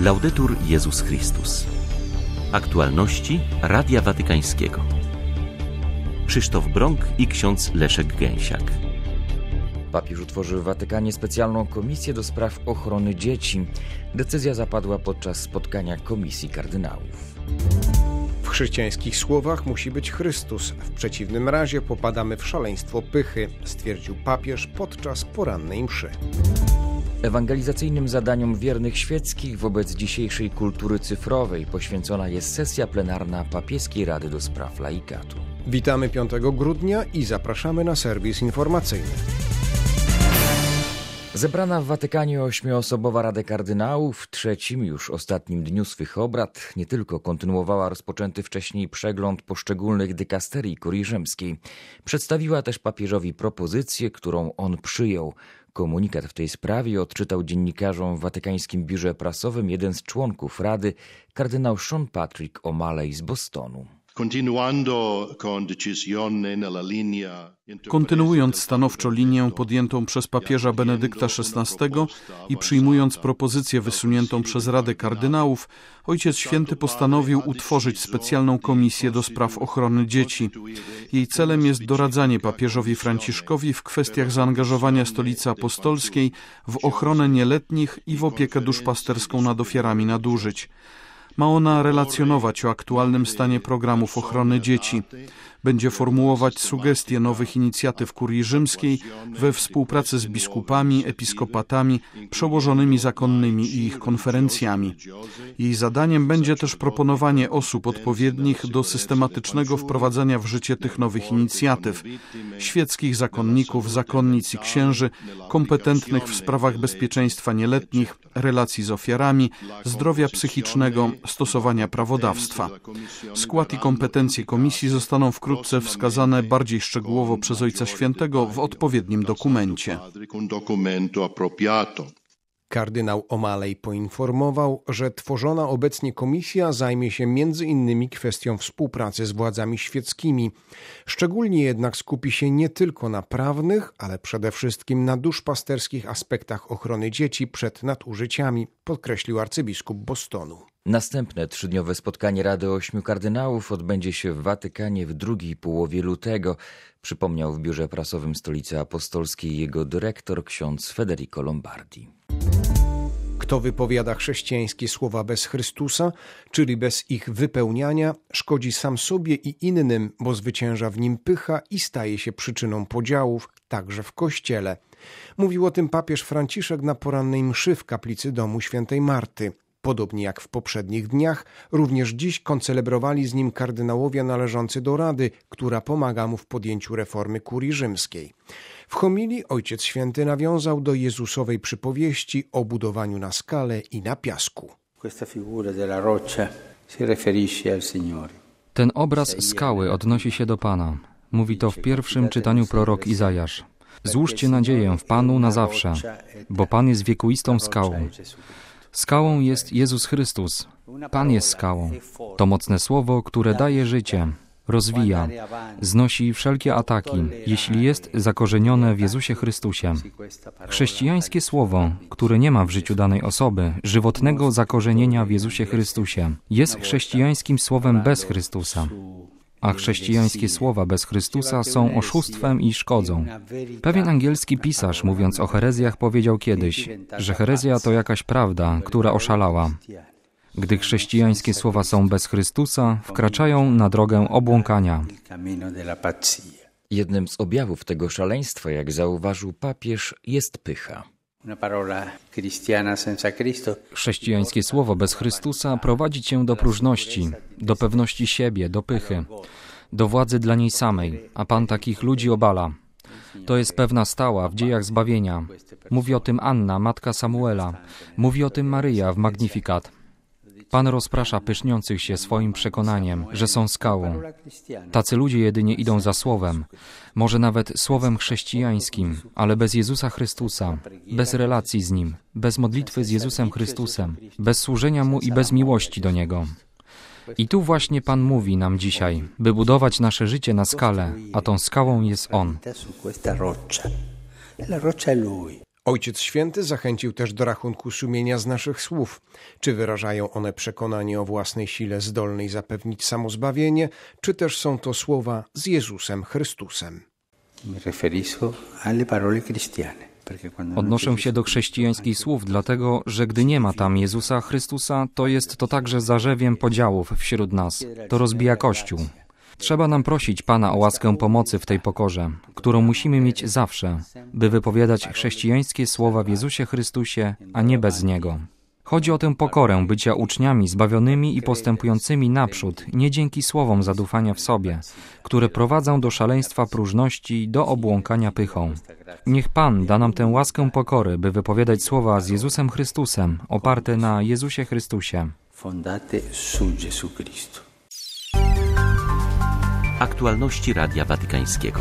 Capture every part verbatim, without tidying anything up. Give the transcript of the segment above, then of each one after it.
Laudetur Jezus Chrystus. Aktualności Radia Watykańskiego. Krzysztof Brąk i ksiądz Leszek Gęsiak. Papież utworzył w Watykanie specjalną komisję do spraw ochrony dzieci. Decyzja zapadła podczas spotkania komisji kardynałów. W chrześcijańskich słowach musi być Chrystus. W przeciwnym razie popadamy w szaleństwo pychy, stwierdził papież podczas porannej mszy. Ewangelizacyjnym zadaniom wiernych świeckich wobec dzisiejszej kultury cyfrowej poświęcona jest sesja plenarna Papieskiej Rady do Spraw Laikatu. Witamy piątego grudnia i zapraszamy na serwis informacyjny. Zebrana w Watykanie ośmioosobowa Rada Kardynałów w trzecim, już ostatnim dniu swych obrad nie tylko kontynuowała rozpoczęty wcześniej przegląd poszczególnych dykasterii Kurii Rzymskiej, przedstawiła też papieżowi propozycję, którą on przyjął. Komunikat w tej sprawie odczytał dziennikarzom w watykańskim biurze prasowym jeden z członków Rady, kardynał Sean Patrick O'Malley z Bostonu. Kontynuując stanowczo linię podjętą przez papieża Benedykta szesnastego i przyjmując propozycję wysuniętą przez Radę Kardynałów, Ojciec Święty postanowił utworzyć specjalną komisję do spraw ochrony dzieci. Jej celem jest doradzanie papieżowi Franciszkowi w kwestiach zaangażowania Stolicy Apostolskiej w ochronę nieletnich i w opiekę duszpasterską nad ofiarami nadużyć. Ma ona relacjonować o aktualnym stanie programów ochrony dzieci. Będzie formułować sugestie nowych inicjatyw Kurii Rzymskiej we współpracy z biskupami, episkopatami, przełożonymi zakonnymi i ich konferencjami. Jej zadaniem będzie też proponowanie osób odpowiednich do systematycznego wprowadzenia w życie tych nowych inicjatyw, świeckich zakonników, zakonnic i księży, kompetentnych w sprawach bezpieczeństwa nieletnich, relacji z ofiarami, zdrowia psychicznego, stosowania prawodawstwa. Skład i kompetencje komisji zostaną wkrótce wskazane bardziej szczegółowo przez Ojca Świętego w odpowiednim dokumencie. Kardynał O'Malley poinformował, że tworzona obecnie komisja zajmie się między innymi kwestią współpracy z władzami świeckimi. Szczególnie jednak skupi się nie tylko na prawnych, ale przede wszystkim na duszpasterskich aspektach ochrony dzieci przed nadużyciami, podkreślił arcybiskup Bostonu. Następne trzydniowe spotkanie Rady Ośmiu Kardynałów odbędzie się w Watykanie w drugiej połowie lutego, przypomniał w biurze prasowym Stolicy Apostolskiej jego dyrektor ksiądz Federico Lombardi. Kto wypowiada chrześcijańskie słowa bez Chrystusa, czyli bez ich wypełniania, szkodzi sam sobie i innym, bo zwycięża w nim pycha i staje się przyczyną podziałów, także w Kościele. Mówił o tym papież Franciszek na porannej mszy w kaplicy domu świętej Marty. Podobnie jak w poprzednich dniach, również dziś koncelebrowali z nim kardynałowie należący do Rady, która pomaga mu w podjęciu reformy Kurii Rzymskiej. W homilii Ojciec Święty nawiązał do Jezusowej przypowieści o budowaniu na skale i na piasku. Ten obraz skały odnosi się do Pana. Mówi to w pierwszym czytaniu prorok Izajasz. Złóżcie nadzieję w Panu na zawsze, bo Pan jest wiekuistą skałą. Skałą jest Jezus Chrystus. Pan jest skałą. To mocne słowo, które daje życie, rozwija, znosi wszelkie ataki, jeśli jest zakorzenione w Jezusie Chrystusie. Chrześcijańskie słowo, które nie ma w życiu danej osoby żywotnego zakorzenienia w Jezusie Chrystusie, jest chrześcijańskim słowem bez Chrystusa. A chrześcijańskie słowa bez Chrystusa są oszustwem i szkodzą. Pewien angielski pisarz, mówiąc o herezjach, powiedział kiedyś, że herezja to jakaś prawda, która oszalała. Gdy chrześcijańskie słowa są bez Chrystusa, wkraczają na drogę obłąkania. Jednym z objawów tego szaleństwa, jak zauważył papież, jest pycha. Chrześcijańskie słowo bez Chrystusa prowadzi cię do próżności, do pewności siebie, do pychy, do władzy dla niej samej, a Pan takich ludzi obala. To jest pewna stała w dziejach zbawienia. Mówi o tym Anna, matka Samuela. Mówi o tym Maryja w Magnificat. Pan rozprasza pyszniących się swoim przekonaniem, że są skałą. Tacy ludzie jedynie idą za słowem, może nawet słowem chrześcijańskim, ale bez Jezusa Chrystusa, bez relacji z Nim, bez modlitwy z Jezusem Chrystusem, bez służenia Mu i bez miłości do Niego. I tu właśnie Pan mówi nam dzisiaj, by budować nasze życie na skalę, a tą skałą jest On. Ojciec Święty zachęcił też do rachunku sumienia z naszych słów. Czy wyrażają one przekonanie o własnej sile zdolnej zapewnić samozbawienie, czy też są to słowa z Jezusem Chrystusem? Odnoszę się do chrześcijańskich słów, dlatego, że gdy nie ma tam Jezusa Chrystusa, to jest to także zarzewiem podziałów wśród nas. To rozbija Kościół. Trzeba nam prosić Pana o łaskę pomocy w tej pokorze, którą musimy mieć zawsze, by wypowiadać chrześcijańskie słowa w Jezusie Chrystusie, a nie bez Niego. Chodzi o tę pokorę bycia uczniami zbawionymi i postępującymi naprzód, nie dzięki słowom zadufania w sobie, które prowadzą do szaleństwa próżności, do obłąkania pychą. Niech Pan da nam tę łaskę pokory, by wypowiadać słowa z Jezusem Chrystusem, oparte na Jezusie Chrystusie. Aktualności Radia Watykańskiego.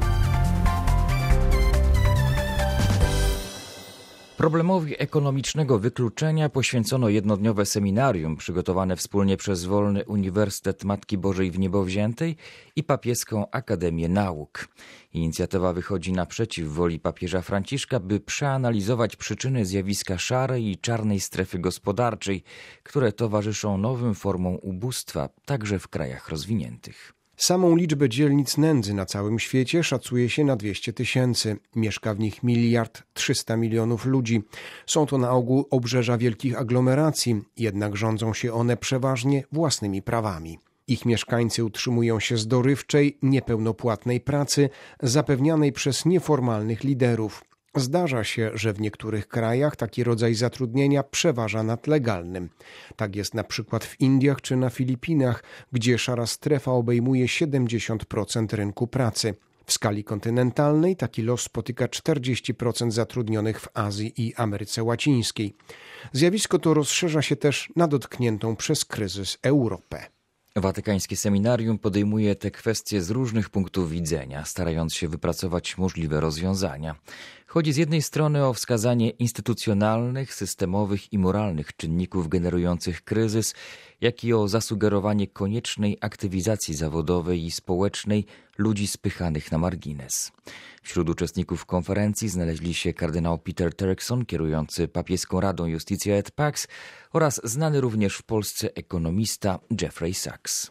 Problemowi ekonomicznego wykluczenia poświęcono jednodniowe seminarium przygotowane wspólnie przez Wolny Uniwersytet Matki Bożej w Niebowziętej i Papieską Akademię Nauk. Inicjatywa wychodzi naprzeciw woli papieża Franciszka, by przeanalizować przyczyny zjawiska szarej i czarnej strefy gospodarczej, które towarzyszą nowym formom ubóstwa, także w krajach rozwiniętych. Samą liczbę dzielnic nędzy na całym świecie szacuje się na dwieście tysięcy. Mieszka w nich miliard trzysta milionów ludzi. Są to na ogół obrzeża wielkich aglomeracji, jednak rządzą się one przeważnie własnymi prawami. Ich mieszkańcy utrzymują się z dorywczej, niepełnopłatnej pracy zapewnianej przez nieformalnych liderów. Zdarza się, że w niektórych krajach taki rodzaj zatrudnienia przeważa nad legalnym. Tak jest na przykład w Indiach czy na Filipinach, gdzie szara strefa obejmuje siedemdziesiąt procent rynku pracy. W skali kontynentalnej taki los spotyka czterdzieści procent zatrudnionych w Azji i Ameryce Łacińskiej. Zjawisko to rozszerza się też na dotkniętą przez kryzys Europę. Watykańskie seminarium podejmuje te kwestie z różnych punktów widzenia, starając się wypracować możliwe rozwiązania. Chodzi z jednej strony o wskazanie instytucjonalnych, systemowych i moralnych czynników generujących kryzys, jak i o zasugerowanie koniecznej aktywizacji zawodowej i społecznej ludzi spychanych na margines. Wśród uczestników konferencji znaleźli się kardynał Peter Turkson, kierujący Papieską Radą Iustitia et Pax, oraz znany również w Polsce ekonomista Jeffrey Sachs.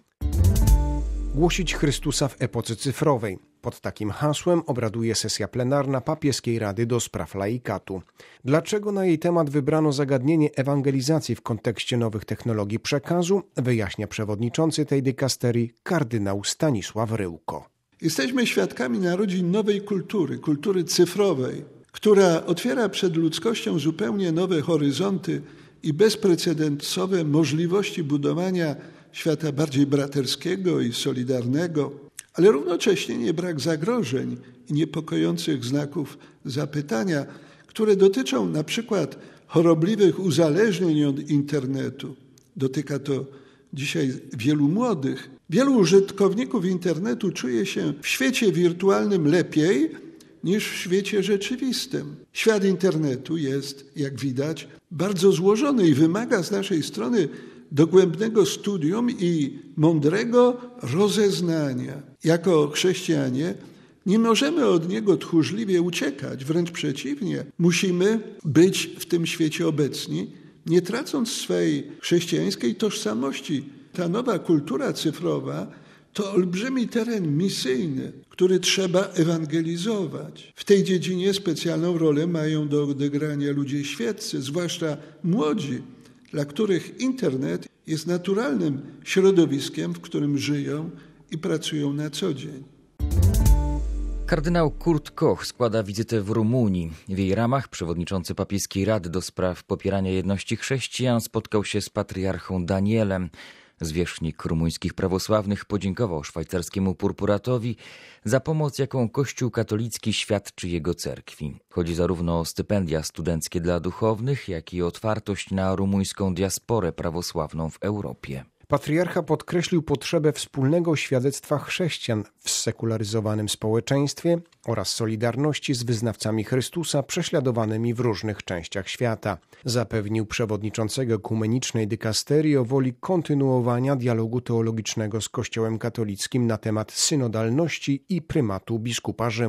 Głosić Chrystusa w epoce cyfrowej. Pod takim hasłem obraduje sesja plenarna Papieskiej Rady do Spraw Laikatu. Dlaczego na jej temat wybrano zagadnienie ewangelizacji w kontekście nowych technologii przekazu, wyjaśnia przewodniczący tej dykasterii kardynał Stanisław Ryłko. Jesteśmy świadkami narodzin nowej kultury, kultury cyfrowej, która otwiera przed ludzkością zupełnie nowe horyzonty i bezprecedensowe możliwości budowania świata bardziej braterskiego i solidarnego, ale równocześnie nie brak zagrożeń i niepokojących znaków zapytania, które dotyczą na przykład chorobliwych uzależnień od internetu. Dotyka to dzisiaj wielu młodych. Wielu użytkowników internetu czuje się w świecie wirtualnym lepiej niż w świecie rzeczywistym. Świat internetu jest, jak widać, bardzo złożony i wymaga z naszej strony dogłębnego studium i mądrego rozeznania. Jako chrześcijanie nie możemy od niego tchórzliwie uciekać, wręcz przeciwnie. Musimy być w tym świecie obecni, nie tracąc swej chrześcijańskiej tożsamości. Ta nowa kultura cyfrowa to olbrzymi teren misyjny, który trzeba ewangelizować. W tej dziedzinie specjalną rolę mają do odegrania ludzie świeccy, zwłaszcza młodzi, dla których internet jest naturalnym środowiskiem, w którym żyją i pracują na co dzień. Kardynał Kurt Koch składa wizytę w Rumunii. W jej ramach przewodniczący Papieskiej Rady do Spraw Popierania Jedności Chrześcijan spotkał się z patriarchą Danielem. Zwierzchnik rumuńskich prawosławnych podziękował szwajcarskiemu purpuratowi za pomoc, jaką Kościół katolicki świadczy jego cerkwi. Chodzi zarówno o stypendia studenckie dla duchownych, jak i o otwartość na rumuńską diasporę prawosławną w Europie. Patriarcha podkreślił potrzebę wspólnego świadectwa chrześcijan w sekularyzowanym społeczeństwie oraz solidarności z wyznawcami Chrystusa prześladowanymi w różnych częściach świata. Zapewnił przewodniczącego ekumenicznej dykasterii o woli kontynuowania dialogu teologicznego z Kościołem katolickim na temat synodalności i prymatu biskupa Rzymu.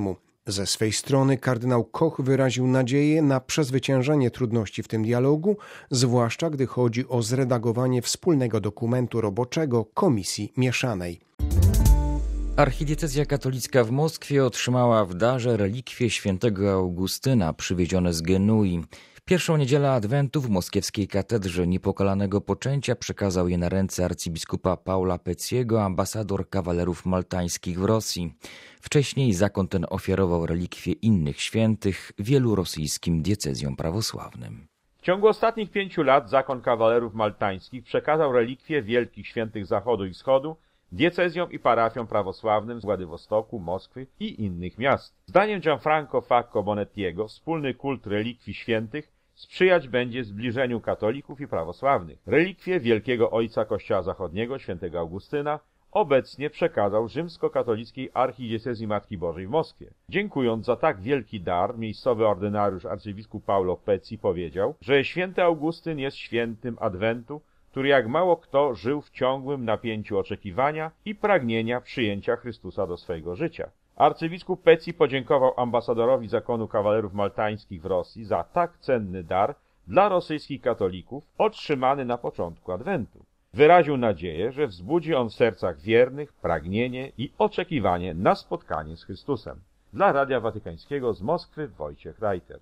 Ze swej strony kardynał Koch wyraził nadzieję na przezwyciężenie trudności w tym dialogu, zwłaszcza gdy chodzi o zredagowanie wspólnego dokumentu roboczego Komisji Mieszanej. Archidiecezja katolicka w Moskwie otrzymała w darze relikwie świętego Augustyna przywiezione z Genui. W pierwszą niedzielę Adwentu w moskiewskiej katedrze Niepokalanego Poczęcia przekazał je na ręce arcybiskupa Paula Pecciego, ambasador kawalerów maltańskich w Rosji. Wcześniej zakon ten ofiarował relikwie innych świętych wielu rosyjskim diecezjom prawosławnym. W ciągu ostatnich pięciu lat zakon kawalerów maltańskich przekazał relikwie wielkich świętych Zachodu i Wschodu diecezjom i parafiom prawosławnym z Władywostoku, Moskwy i innych miast. Zdaniem Gianfranco Facco Bonettiego wspólny kult relikwii świętych sprzyjać będzie zbliżeniu katolików i prawosławnych. Relikwie wielkiego ojca Kościoła Zachodniego, świętego Augustyna, obecnie przekazał rzymskokatolickiej archidiecezji Matki Bożej w Moskwie. Dziękując za tak wielki dar, miejscowy ordynariusz arcybiskup Paulo Pecci powiedział, że święty Augustyn jest świętym Adwentu, który jak mało kto żył w ciągłym napięciu oczekiwania i pragnienia przyjęcia Chrystusa do swojego życia. Arcybiskup Pecci podziękował ambasadorowi zakonu kawalerów maltańskich w Rosji za tak cenny dar dla rosyjskich katolików otrzymany na początku Adwentu. Wyraził nadzieję, że wzbudzi on w sercach wiernych pragnienie i oczekiwanie na spotkanie z Chrystusem. Dla Radia Watykańskiego z Moskwy Wojciech Reiter.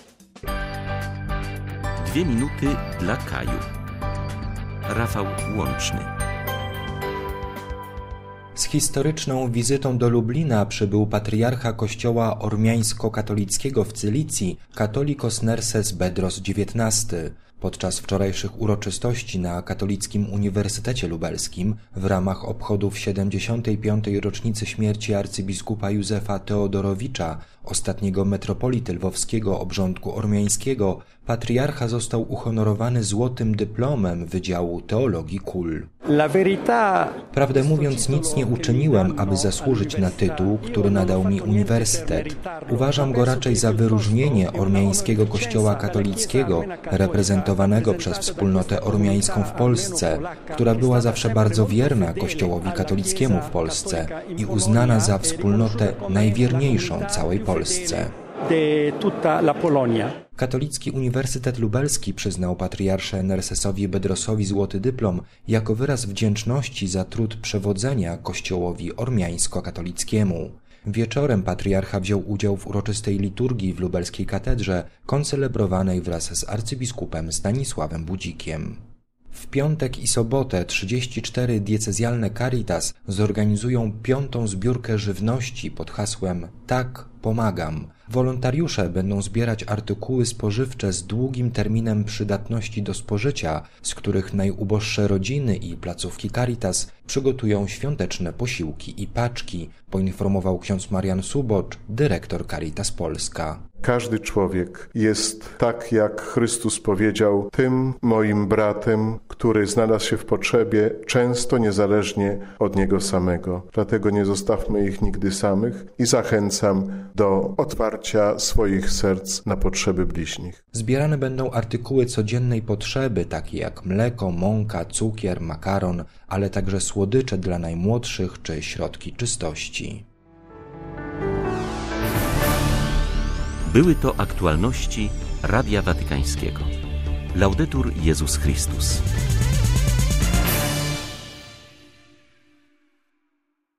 Dwie minuty dla Kaju. Rafał Łączny. Z historyczną wizytą do Lublina przybył patriarcha kościoła ormiańsko-katolickiego w Cylicji, Katolikos Nerses Bedros dziewiętnasty. Podczas wczorajszych uroczystości na Katolickim Uniwersytecie Lubelskim w ramach obchodów siedemdziesiątej piątej rocznicy śmierci arcybiskupa Józefa Teodorowicza, ostatniego metropolity lwowskiego obrządku ormiańskiego, patriarcha został uhonorowany złotym dyplomem Wydziału Teologii Kul. Prawdę mówiąc, nic nie uczyniłem, aby zasłużyć na tytuł, który nadał mi uniwersytet. Uważam go raczej za wyróżnienie ormiańskiego kościoła katolickiego, reprezentowanego przez wspólnotę ormiańską w Polsce, która była zawsze bardzo wierna kościołowi katolickiemu w Polsce i uznana za wspólnotę najwierniejszą całej Polsce. Katolicki Uniwersytet Lubelski przyznał patriarsze Nersesowi Bedrosowi złoty dyplom jako wyraz wdzięczności za trud przewodzenia kościołowi ormiańsko-katolickiemu. Wieczorem patriarcha wziął udział w uroczystej liturgii w lubelskiej katedrze, koncelebrowanej wraz z arcybiskupem Stanisławem Budzikiem. W piątek i sobotę trzydzieści cztery diecezjalne Caritas zorganizują piątą zbiórkę żywności pod hasłem Tak, pomagam. Wolontariusze będą zbierać artykuły spożywcze z długim terminem przydatności do spożycia, z których najuboższe rodziny i placówki Caritas przygotują świąteczne posiłki i paczki, poinformował ksiądz Marian Subocz, dyrektor Caritas Polska. Każdy człowiek jest, tak jak Chrystus powiedział, tym moim bratem, który znalazł się w potrzebie, często niezależnie od niego samego. Dlatego nie zostawmy ich nigdy samych i zachęcam do otwarcia swoich serc na potrzeby bliźnich. Zbierane będą artykuły codziennej potrzeby, takie jak mleko, mąka, cukier, makaron, ale także słodycze dla najmłodszych czy środki czystości. Były to aktualności Radia Watykańskiego. Laudetur Jezus Chrystus.